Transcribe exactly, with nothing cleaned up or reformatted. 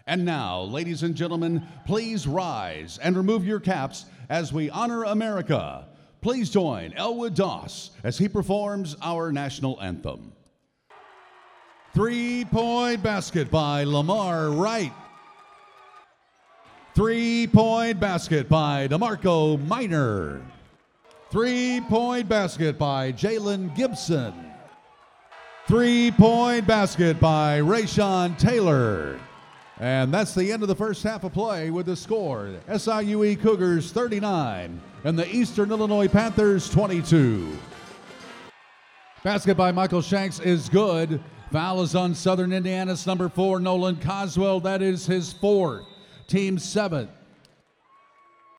And now, ladies and gentlemen, please rise and remove your caps as we honor America. Please join Elwood Doss as he performs our national anthem. Three-point basket by Lamar Wright. Three-point basket by DeMarco Minor. Three-point basket by Jalen Gibson. Three-point basket by Rayshon Taylor. And that's the end of the first half of play with the score. S I U E Cougars thirty-nine and the Eastern Illinois Panthers twenty-two. Basket by Michael Shanks is good. Foul is on Southern Indiana's number four, Nolan Coswell. That is his fourth. Team seventh.